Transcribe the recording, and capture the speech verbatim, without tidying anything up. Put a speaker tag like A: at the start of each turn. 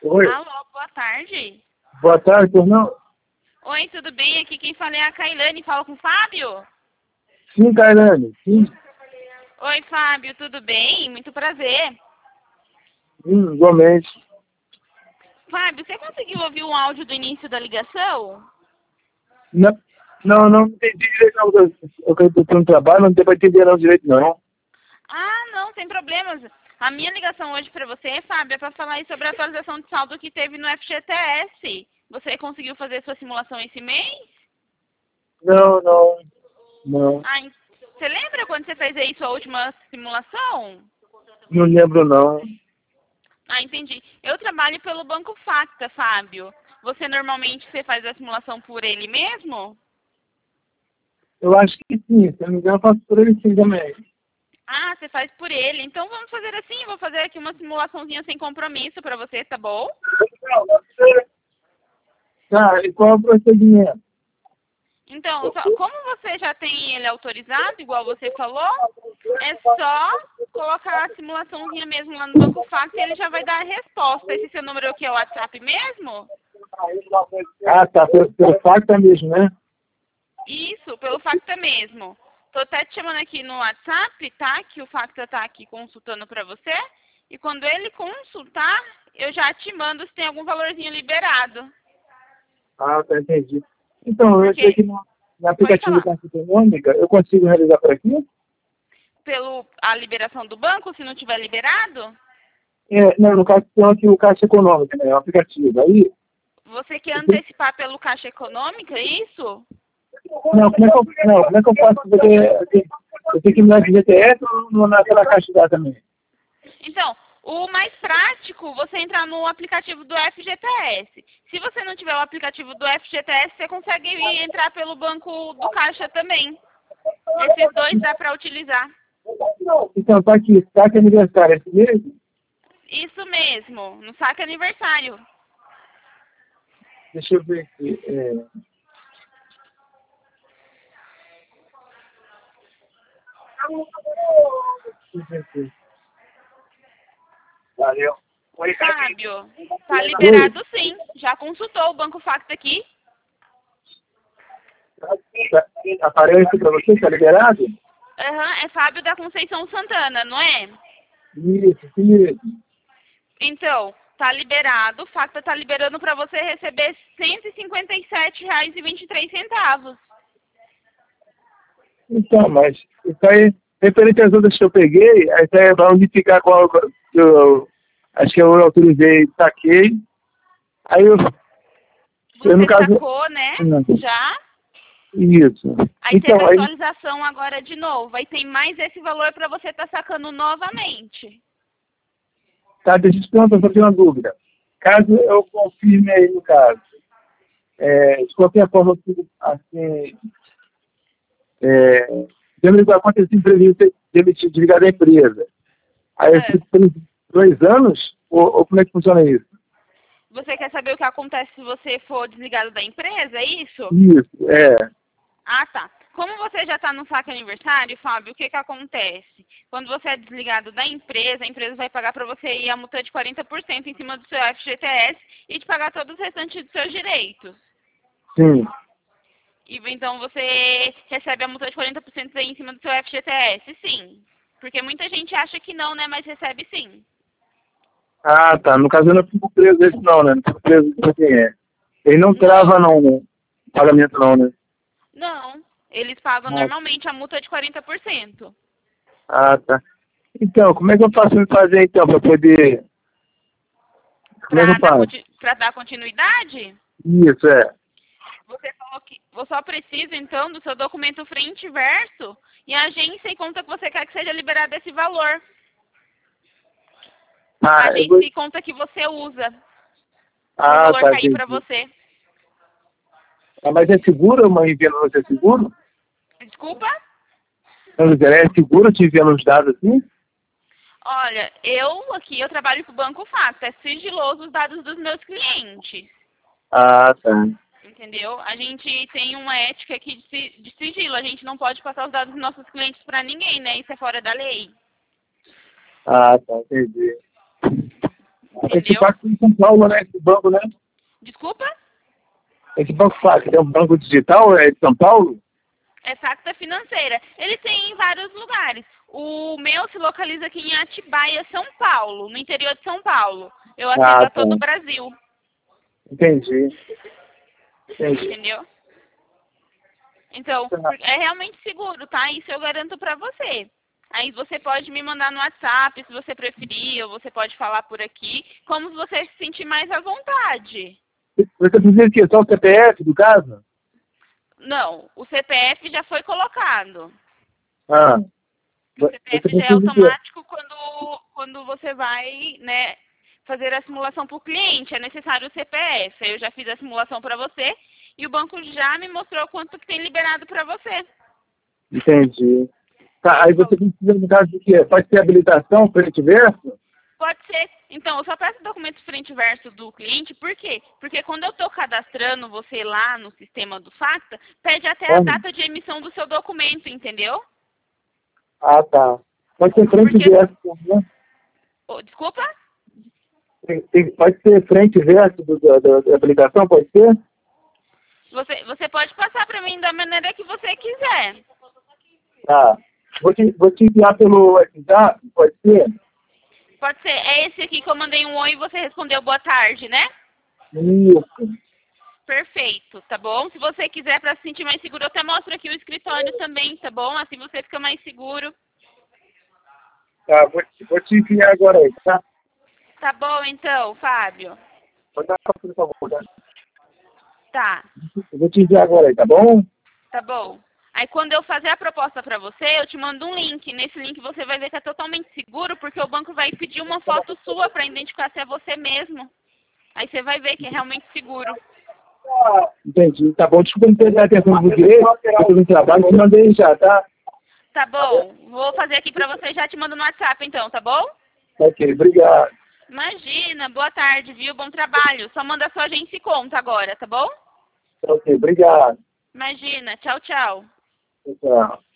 A: Oi.
B: Alô, boa tarde.
A: Boa tarde, por não?
B: Oi, tudo bem? Aqui quem fala é a Kailane. Fala com o Fábio?
A: Sim, Kailane. Sim.
B: Oi, Fábio, tudo bem? Muito prazer.
A: Sim, igualmente.
B: Fábio, você conseguiu ouvir o áudio do início da ligação?
A: Não, não, não entendi direito. Não. Eu estou no trabalho, não deu para entender não direito, não.
B: Ah, não, sem problemas. A minha ligação hoje para você, Fábio, é para falar aí sobre a atualização de saldo que teve no F G T S. Você conseguiu fazer sua simulação esse mês?
A: Não, não, não.
B: Ah, en- você lembra quando você fez aí sua última simulação?
A: Não lembro, não.
B: Ah, entendi. Eu trabalho pelo Banco Facta, Fábio. Você normalmente você faz a simulação por ele mesmo?
A: Eu acho que sim. Se eu não me engano, eu faço por ele sim também.
B: Ah, você faz por ele. Então vamos fazer assim, vou fazer aqui uma simulaçãozinha sem compromisso para você, tá bom?
A: Tá, e qual é o procedimento?
B: Então, só- como você já tem ele autorizado, igual você falou, é só colocar a simulaçãozinha mesmo lá no Banco Facta e ele já vai dar a resposta. Esse seu número aqui é o WhatsApp mesmo?
A: Ah, tá, pelo, pelo facto mesmo, né?
B: Isso, pelo Facta mesmo. Tô até te chamando aqui no WhatsApp, tá? Que o Facta tá aqui consultando pra você. E quando ele consultar, eu já te mando se tem algum valorzinho liberado.
A: Ah, tá, entendi. Então, eu sei
B: Porque,
A: que no, no
B: pode
A: aplicativo da
B: falar,
A: Caixa Econômica, eu consigo realizar por aqui?
B: pelo a liberação do banco, se não tiver liberado,
A: É, não, no caso, tem aqui o Caixa Econômica, né? O aplicativo. Aí,
B: você quer antecipar pelo Caixa Econômica, é isso?
A: não, como é que eu, não, como é que eu faço? Porque eu tenho eu tenho que me dar de G T S ou no- naquela caixa lá também?
B: Então, o mais prático, você entrar no aplicativo do F G T S. Se você não tiver o aplicativo do F G T S, você consegue ir entrar pelo banco do Caixa também. Esses dois dá para utilizar.
A: Então, tá aqui, tá que aniversário, é esse mesmo?
B: Isso mesmo, no saque aniversário.
A: Deixa eu ver aqui. É, deixa eu ver aqui. Valeu. Oi,
B: Fábio, tá
A: Oi.
B: liberado sim. Já consultou o Banco Facta aqui?
A: Tá, aparece para você, tá liberado?
B: Aham, é Fábio da Conceição Santana, não é?
A: Isso, isso mesmo.
B: Então, tá liberado. O Facta tá liberando para você receber cento e cinquenta e sete reais e vinte e três centavos.
A: Então, mas isso aí, referente às outras que eu peguei, aí isso aí vai unificar com a que eu acho que eu autorizei, saquei. Aí eu, eu no
B: Você
A: caso.
B: sacou, né?
A: Não.
B: Já.
A: Isso.
B: Aí teve
A: Então,
B: a
A: aí
B: atualização agora de novo. Aí tem mais esse valor para você estar sacando novamente.
A: tá, deixa eu te perguntar, só tenho uma dúvida. Caso eu confirme aí no caso, é, de qualquer forma, assim, assim é, tendo que acontecer imprevisto, demitir, desligar da empresa. Aí eu
B: É.
A: fico por dois anos, ou, ou como é que funciona isso?
B: Você quer saber o que acontece se você for desligado da empresa, é isso?
A: Isso, é.
B: Ah, tá. Como você já está no saque aniversário, Fábio, o que, que acontece? Quando você é desligado da empresa, a empresa vai pagar para você aí a multa de quarenta por cento em cima do seu F G T S e te pagar todos os restantes dos seus direitos.
A: Sim.
B: E então você recebe a multa de quarenta por cento aí em cima do seu F G T S, sim. Porque muita gente acha que não, né? Mas recebe sim.
A: Ah, tá. No caso eu não fico preso esse não, né? Não fico preso com quem é. Ele não trava
B: Não,
A: não, né? Pagamento não, né?
B: não. Eles pagam
A: Ah,
B: normalmente a multa de quarenta por cento.
A: ah, tá. Então, como é que eu faço me fazer então para poder. Como é que eu
B: Para dar,
A: faço?
B: conti- pra dar continuidade,
A: Isso, é.
B: você falou que você só precisa, então, do seu documento frente e verso e a agência e conta que você quer que seja liberado esse valor. A
A: Ah, eu vou.
B: agência e conta que você usa para o
A: Ah,
B: valor
A: tá,
B: cair para
A: entendi.
B: você.
A: Ah, mas é seguro uma enviando você é seguro?
B: Desculpa?
A: Não, é seguro te enviando os dados assim?
B: Olha, eu aqui, eu trabalho para o Banco Facta. É sigiloso os dados dos meus clientes.
A: Ah, tá.
B: Entendeu? A gente tem uma ética aqui de, si- de sigilo. A gente não pode passar os dados dos nossos clientes para ninguém, né? Isso é fora da lei.
A: Ah, tá, entendi. Esse
B: entendeu?
A: Pacto em São Paulo, né? Esse banco, né?
B: Desculpa?
A: Esse banco Pacto é um banco digital, é de São Paulo?
B: É Facta Financeira. Eles têm em vários lugares. O meu se localiza aqui em Atibaia, São Paulo, no interior de São Paulo. Eu atendo
A: Ah,
B: a todo
A: tá.
B: o Brasil,
A: Entendi. Entendi.
B: entendeu? Então,
A: Tá.
B: é realmente seguro, tá? Isso eu garanto pra você. Aí você pode me mandar no WhatsApp, se você preferir, ou você pode falar por aqui, como você se sentir mais à vontade.
A: Você precisa que só o C P F do caso?
B: Não, o C P F já foi colocado.
A: Ah.
B: O
A: Você
B: C P F já é
A: precisa que...
B: automático quando, quando você vai, né, fazer a simulação para o cliente. É necessário o C P F. Eu já fiz a simulação para você e o banco já me mostrou quanto que tem liberado para você.
A: Entendi. Tá, aí você precisa, no caso do quê? Pode ter habilitação, frente e verso?
B: Pode ser. Então, eu só peço documentos frente e verso do cliente, por quê? Porque quando eu estou cadastrando você lá no sistema do Facta, pede até a
A: Ah.
B: data de emissão do seu documento, entendeu?
A: Ah, tá. Pode ser frente
B: Porque...
A: e verso, né?
B: Oh, desculpa?
A: Tem, tem, pode ser frente e verso do, do, do, da habilitação, pode ser?
B: Você, você pode passar para mim da maneira que você quiser.
A: Tá. Vou te, vou te enviar pelo WhatsApp, pode ser?
B: Pode ser. É esse aqui que eu mandei um oi e você respondeu boa tarde, né?
A: Isso.
B: Perfeito, tá bom? Se você quiser, para se sentir mais seguro, eu até mostro aqui o escritório também, tá bom? Assim você fica mais seguro.
A: Tá, vou te, vou te enviar agora aí, tá?
B: Tá bom, então, Fábio?
A: Pode dar, por favor, tá?
B: Tá,
A: Eu vou te enviar agora aí, tá bom?
B: tá bom. Aí quando eu fazer a proposta para você, eu te mando um link. Nesse link você vai ver que é totalmente seguro, porque o banco vai pedir uma foto sua para identificar se é você mesmo. Aí você vai ver que é realmente seguro.
A: Entendi. Tá bom, desculpa não ter atenção do direito, eu tô no trabalho, te mandei já, tá?
B: Tá bom, vou fazer aqui para você e já te mando no WhatsApp então, tá bom?
A: Ok, obrigado.
B: Imagina, boa tarde, viu? Bom trabalho. Só manda sua agência e conta agora, tá bom?
A: Ok, obrigado.
B: Imagina, tchau, tchau.
A: Tchau.